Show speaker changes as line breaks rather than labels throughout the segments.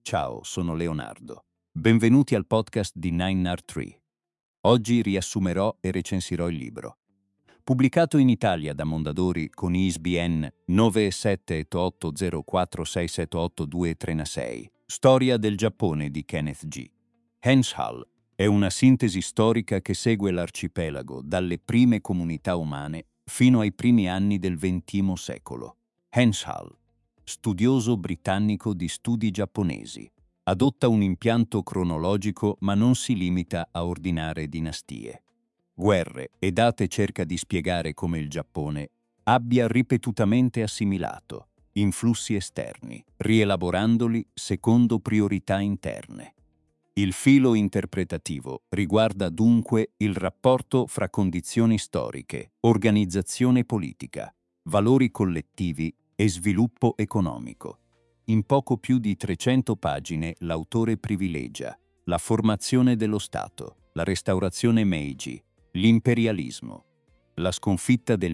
Ciao, sono Leonardo. Benvenuti al podcast di 9R3. Oggi riassumerò e recensirò il libro. Pubblicato in Italia da Mondadori con ISBN 97804678236, Storia del Giappone di Kenneth G. Henshall è una sintesi storica che segue l'arcipelago dalle prime comunità umane fino ai primi anni del XX secolo. Henshall, studioso britannico di studi giapponesi, adotta un impianto cronologico ma non si limita a ordinare dinastie. Guerre e date cerca di spiegare come il Giappone abbia ripetutamente assimilato influssi esterni, rielaborandoli secondo priorità interne. Il filo interpretativo riguarda dunque il rapporto fra condizioni storiche, organizzazione politica, valori collettivi e sviluppo economico. In poco più di 300 pagine l'autore privilegia la formazione dello Stato, la restaurazione Meiji, l'imperialismo, la sconfitta del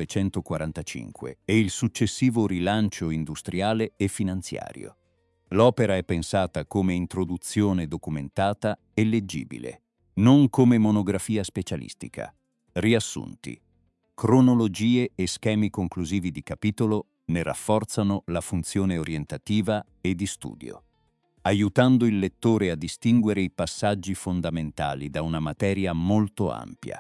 1945 e il successivo rilancio industriale e finanziario. L'opera è pensata come introduzione documentata e leggibile, non come monografia specialistica. Riassunti, cronologie e schemi conclusivi di capitolo ne rafforzano la funzione orientativa e di studio, aiutando il lettore a distinguere i passaggi fondamentali da una materia molto ampia.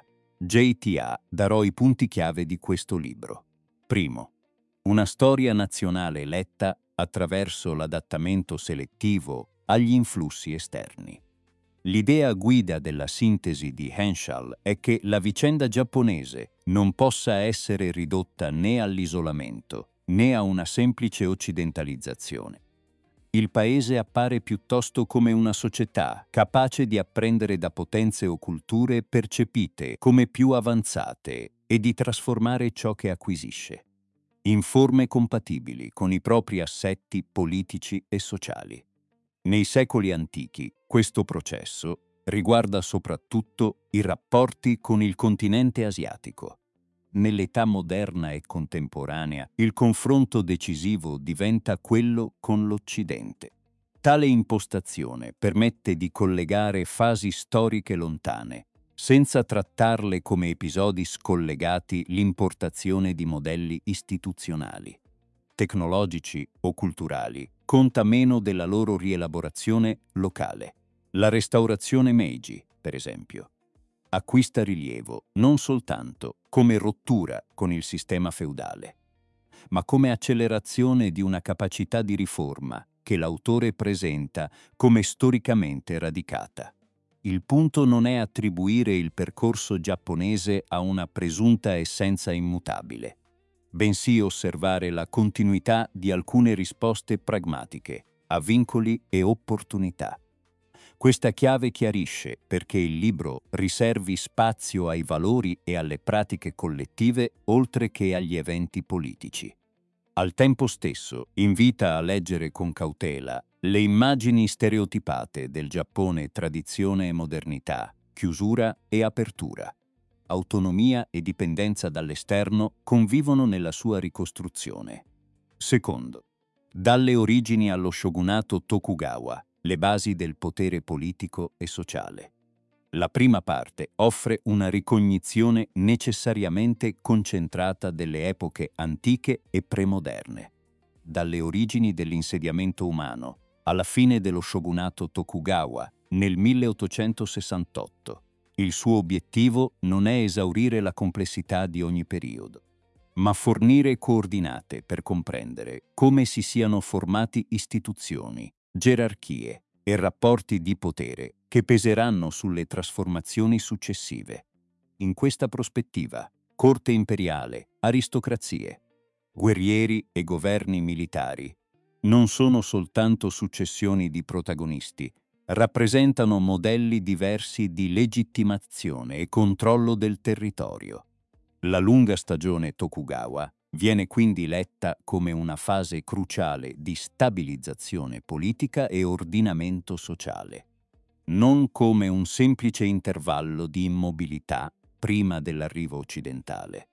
JTA darò i punti chiave di questo libro. Primo, una storia nazionale letta attraverso l'adattamento selettivo agli influssi esterni. L'idea guida della sintesi di Henshall è che la vicenda giapponese non possa essere ridotta né all'isolamento né a una semplice occidentalizzazione. Il paese appare piuttosto come una società capace di apprendere da potenze o culture percepite come più avanzate e di trasformare ciò che acquisisce in forme compatibili con i propri assetti politici e sociali. Nei secoli antichi, questo processo riguarda soprattutto i rapporti con il continente asiatico. Nell'età moderna e contemporanea, il confronto decisivo diventa quello con l'Occidente. Tale impostazione permette di collegare fasi storiche lontane, senza trattarle come episodi scollegati l'importazione di modelli istituzionali, tecnologici o culturali, conta meno della loro rielaborazione locale. La restaurazione Meiji, per esempio, acquista rilievo non soltanto come rottura con il sistema feudale, ma come accelerazione di una capacità di riforma che l'autore presenta come storicamente radicata. Il punto non è attribuire il percorso giapponese a una presunta essenza immutabile, bensì osservare la continuità di alcune risposte pragmatiche a vincoli e opportunità. Questa chiave chiarisce perché il libro riservi spazio ai valori e alle pratiche collettive oltre che agli eventi politici. Al tempo stesso invita a leggere con cautela le immagini stereotipate del Giappone tradizione e modernità, chiusura e apertura. Autonomia e dipendenza dall'esterno convivono nella sua ricostruzione. Secondo, dalle origini allo shogunato Tokugawa, le basi del potere politico e sociale. La prima parte offre una ricognizione necessariamente concentrata delle epoche antiche e premoderne, dalle origini dell'insediamento umano alla fine dello shogunato Tokugawa nel 1868. Il suo obiettivo non è esaurire la complessità di ogni periodo, ma fornire coordinate per comprendere come si siano formati istituzioni, gerarchie e rapporti di potere che peseranno sulle trasformazioni successive. In questa prospettiva, corte imperiale, aristocrazie, guerrieri e governi militari non sono soltanto successioni di protagonisti, rappresentano modelli diversi di legittimazione e controllo del territorio. La lunga stagione Tokugawa viene quindi letta come una fase cruciale di stabilizzazione politica e ordinamento sociale, non come un semplice intervallo di immobilità prima dell'arrivo occidentale.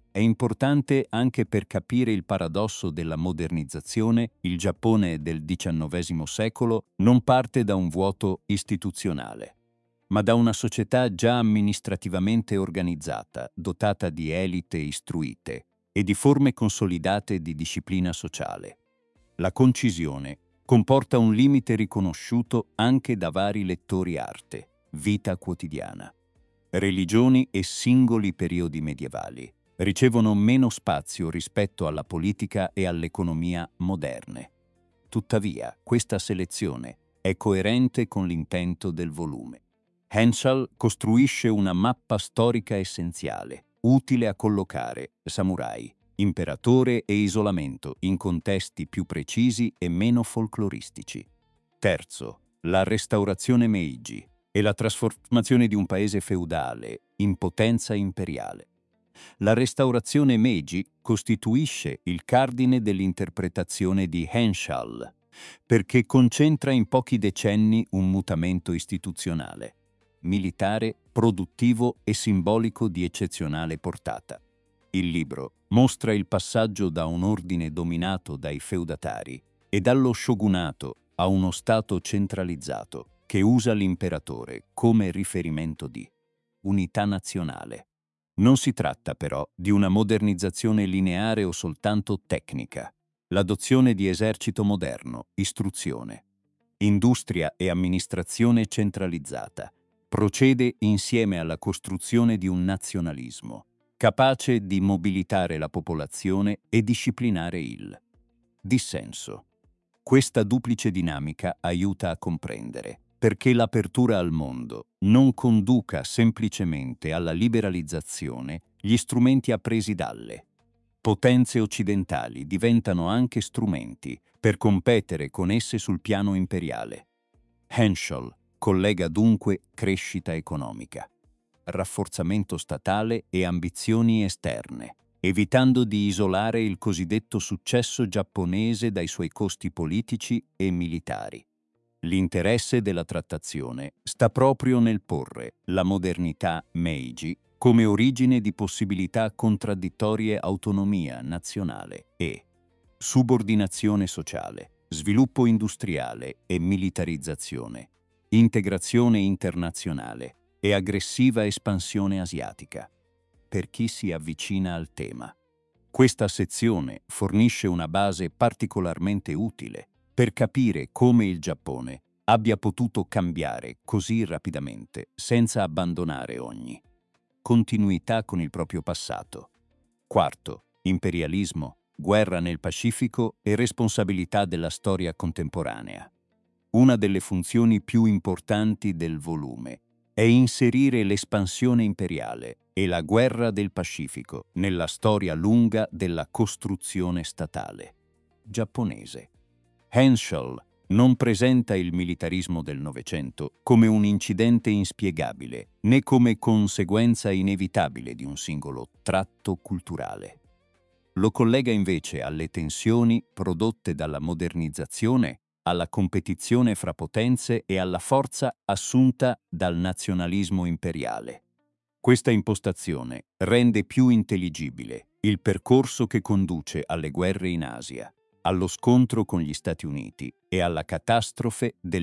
È importante anche per capire il paradosso della modernizzazione. Il Giappone del XIX secolo non parte da un vuoto istituzionale, ma da una società già amministrativamente organizzata, dotata di elite istruite e di forme consolidate di disciplina sociale. La concisione comporta un limite riconosciuto anche da vari lettori arte, vita quotidiana. Religioni e singoli periodi medievali ricevono meno spazio rispetto alla politica e all'economia moderne. Tuttavia, questa selezione è coerente con l'intento del volume. Henshall costruisce una mappa storica essenziale, utile a collocare samurai, imperatore e isolamento in contesti più precisi e meno folcloristici. Terzo, la restaurazione Meiji e la trasformazione di un paese feudale in potenza imperiale. La restaurazione Meiji costituisce il cardine dell'interpretazione di Henshall, perché concentra in pochi decenni un mutamento istituzionale, militare, produttivo e simbolico di eccezionale portata. Il libro mostra il passaggio da un ordine dominato dai feudatari e dallo shogunato a uno stato centralizzato che usa l'imperatore come riferimento di unità nazionale. Non si tratta però di una modernizzazione lineare o soltanto tecnica. L'adozione di esercito moderno, istruzione, industria e amministrazione centralizzata procede insieme alla costruzione di un nazionalismo, capace di mobilitare la popolazione e disciplinare il dissenso. Questa duplice dinamica aiuta a comprendere perché l'apertura al mondo non conduca semplicemente alla liberalizzazione. Gli strumenti appresi dalle potenze occidentali diventano anche strumenti per competere con esse sul piano imperiale. Henshall collega dunque crescita economica, rafforzamento statale e ambizioni esterne, evitando di isolare il cosiddetto successo giapponese dai suoi costi politici e militari. L'interesse della trattazione sta proprio nel porre la modernità Meiji come origine di possibilità contraddittorie autonomia nazionale e subordinazione sociale, sviluppo industriale e militarizzazione, integrazione internazionale e aggressiva espansione asiatica. Per chi si avvicina al tema, questa sezione fornisce una base particolarmente utile per capire come il Giappone abbia potuto cambiare così rapidamente senza abbandonare ogni continuità con il proprio passato. Quarto, imperialismo, guerra nel Pacifico e responsabilità della storia contemporanea. Una delle funzioni più importanti del volume è inserire l'espansione imperiale e la guerra del Pacifico nella storia lunga della costruzione statale giapponese. Henshall non presenta il militarismo del Novecento come un incidente inspiegabile, né come conseguenza inevitabile di un singolo tratto culturale. Lo collega invece alle tensioni prodotte dalla modernizzazione, alla competizione fra potenze e alla forza assunta dal nazionalismo imperiale. Questa impostazione rende più intelligibile il percorso che conduce alle guerre in Asia, allo scontro con gli Stati Uniti e alla catastrofe del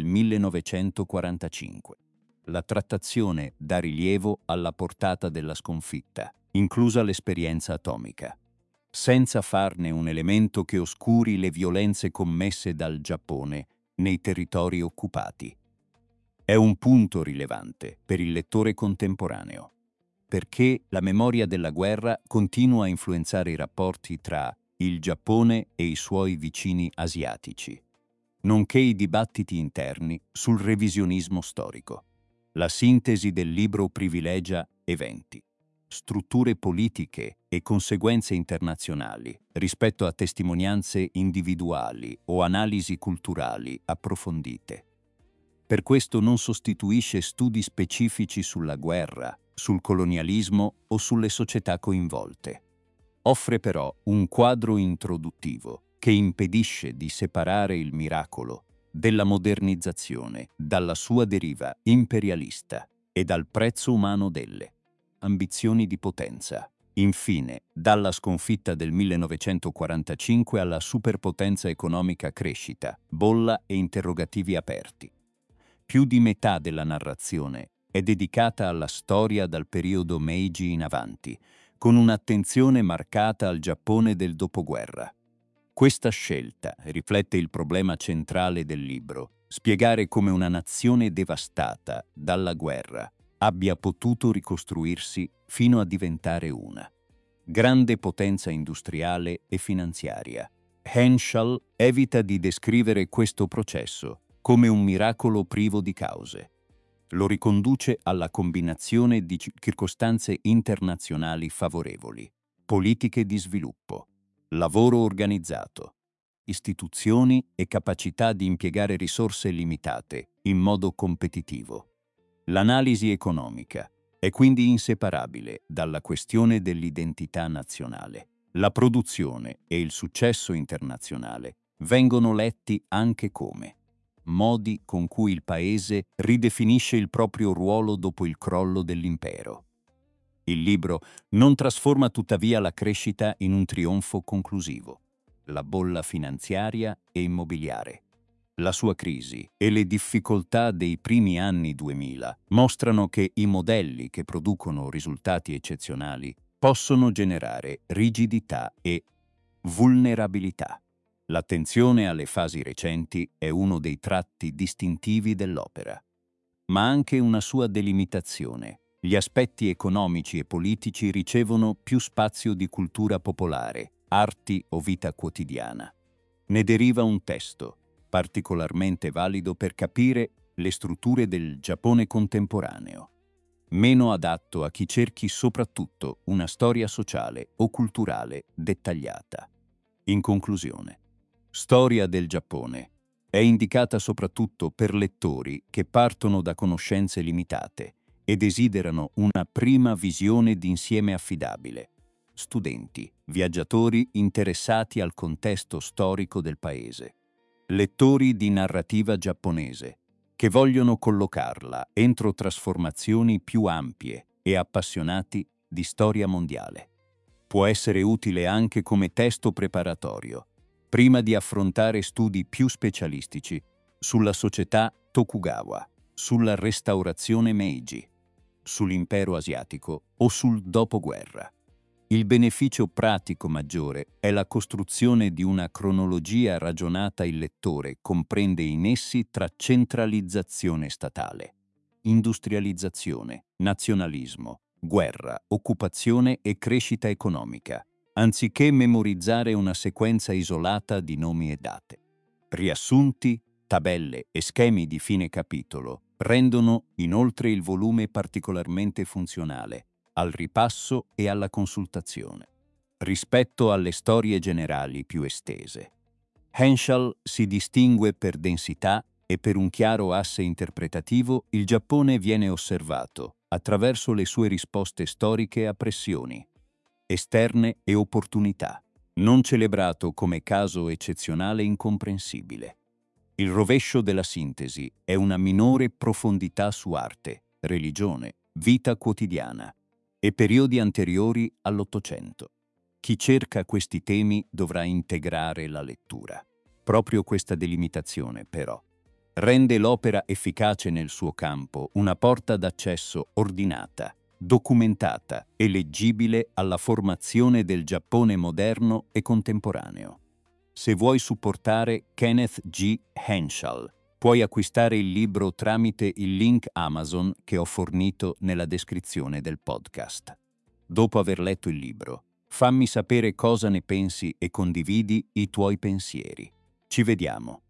1945. La trattazione dà rilievo alla portata della sconfitta, inclusa l'esperienza atomica, senza farne un elemento che oscuri le violenze commesse dal Giappone nei territori occupati. È un punto rilevante per il lettore contemporaneo, perché la memoria della guerra continua a influenzare i rapporti tra il Giappone e i suoi vicini asiatici, nonché i dibattiti interni sul revisionismo storico. La sintesi del libro privilegia eventi, strutture politiche e conseguenze internazionali rispetto a testimonianze individuali o analisi culturali approfondite. Per questo non sostituisce studi specifici sulla guerra, sul colonialismo o sulle società coinvolte. Offre però un quadro introduttivo che impedisce di separare il miracolo della modernizzazione dalla sua deriva imperialista e dal prezzo umano delle ambizioni di potenza. Infine, dalla sconfitta del 1945 alla superpotenza economica crescita, bolla e interrogativi aperti. Più di metà della narrazione è dedicata alla storia dal periodo Meiji in avanti, con un'attenzione marcata al Giappone del dopoguerra. Questa scelta riflette il problema centrale del libro, spiegare come una nazione devastata dalla guerra abbia potuto ricostruirsi fino a diventare una grande potenza industriale e finanziaria. Henschel evita di descrivere questo processo come un miracolo privo di cause. Lo riconduce alla combinazione di circostanze internazionali favorevoli, politiche di sviluppo, lavoro organizzato, istituzioni e capacità di impiegare risorse limitate in modo competitivo. L'analisi economica è quindi inseparabile dalla questione dell'identità nazionale. La produzione e il successo internazionale vengono letti anche come modi con cui il paese ridefinisce il proprio ruolo dopo il crollo dell'impero. Il libro non trasforma tuttavia la crescita in un trionfo conclusivo. La bolla finanziaria e immobiliare, la sua crisi e le difficoltà dei primi anni 2000 mostrano che i modelli che producono risultati eccezionali possono generare rigidità e vulnerabilità. L'attenzione alle fasi recenti è uno dei tratti distintivi dell'opera, ma anche una sua delimitazione. Gli aspetti economici e politici ricevono più spazio di cultura popolare, arti o vita quotidiana. Ne deriva un testo particolarmente valido per capire le strutture del Giappone contemporaneo, meno adatto a chi cerchi soprattutto una storia sociale o culturale dettagliata. In conclusione, Storia del Giappone è indicata soprattutto per lettori che partono da conoscenze limitate e desiderano una prima visione d'insieme affidabile. Studenti, viaggiatori interessati al contesto storico del paese. Lettori di narrativa giapponese, che vogliono collocarla entro trasformazioni più ampie e appassionati di storia mondiale. Può essere utile anche come testo preparatorio, prima di affrontare studi più specialistici sulla società Tokugawa, sulla restaurazione Meiji, sull'impero asiatico o sul dopoguerra. Il beneficio pratico maggiore è la costruzione di una cronologia ragionata. Il lettore comprende i nessi tra centralizzazione statale, industrializzazione, nazionalismo, guerra, occupazione e crescita economica, anziché memorizzare una sequenza isolata di nomi e date. Riassunti, tabelle e schemi di fine capitolo rendono inoltre il volume particolarmente funzionale al ripasso e alla consultazione, rispetto alle storie generali più estese. Henschel si distingue per densità e per un chiaro asse interpretativo. Il Giappone viene osservato attraverso le sue risposte storiche a pressioni esterne e opportunità, non celebrato come caso eccezionale incomprensibile. Il rovescio della sintesi è una minore profondità su arte, religione, vita quotidiana e periodi anteriori all'Ottocento. Chi cerca questi temi dovrà integrare la lettura. Proprio questa delimitazione, però, rende l'opera efficace nel suo campo, una porta d'accesso ordinata, documentata e leggibile alla formazione del Giappone moderno e contemporaneo. Se vuoi supportare Kenneth G. Henschel, puoi acquistare il libro tramite il link Amazon che ho fornito nella descrizione del podcast. Dopo aver letto il libro, fammi sapere cosa ne pensi e condividi i tuoi pensieri. Ci vediamo.